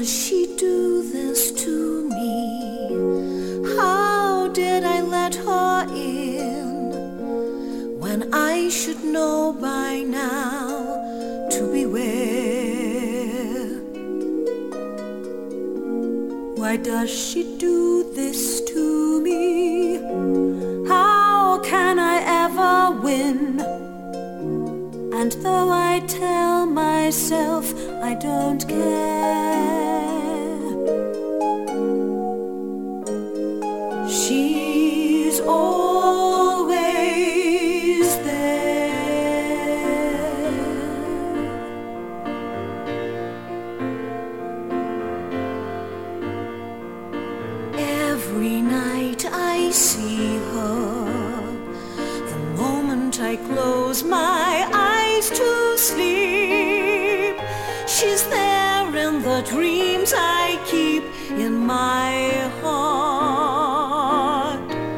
does she do this to me? How did I let her in when I should know by now to beware? Why does she do this to me? How can I ever win? And though I tell myself I don't care, she's always there. Every night I see her, the moment I close my eyes to sleep, she's there in the dreams I keep in my heart.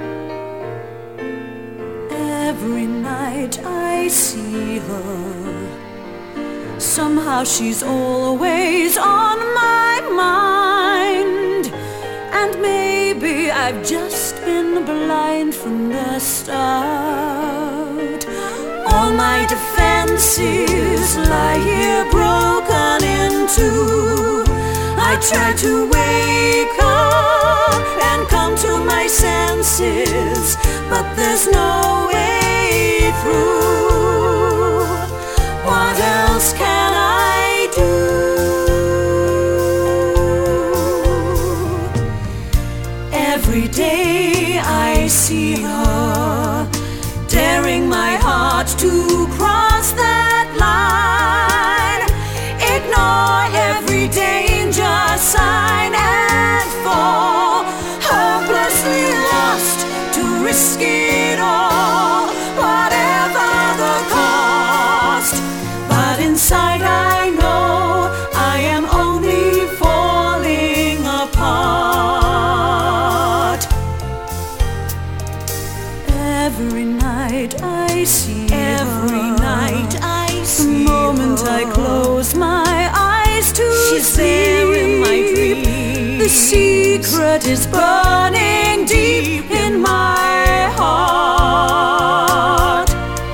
Every night I see her, somehow she's always on my mind. And maybe I've just been blind from the start. All my defenses lie here broken into. I try to wake up and come to my senses, but there's no way through. What else can I do? Every day I see her, daring my heart to cross that line. Ignore every danger sign and fall, hopelessly lost to risk it all, whatever the cost. But inside I know I am only falling apart. Every night I see Every her. night I see The moment her. I close my eyes to She's sleep, there in my dreams. the secret is burning deep in my heart.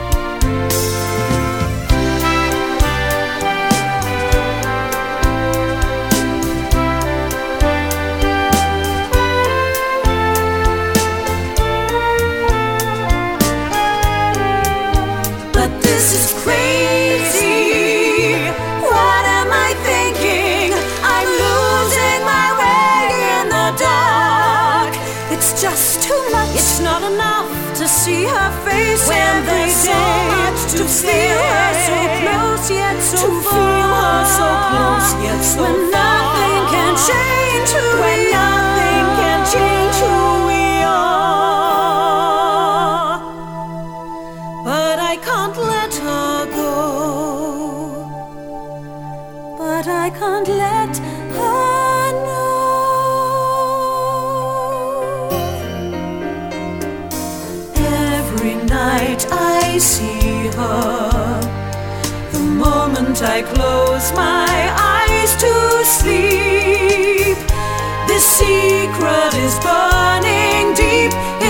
But this is crazy. What am I thinking? I'm losing my way in the dark. It's just too much. It's not enough To see her face when every there's so day, much to feel her so say. close yet so To far, feel her so close yet so when far. nothing can change who when we nothing are. can change who we are. But I can't let her go. But I can't let her know. Every night I see her, the moment I close my eyes to sleep, this secret is burning deep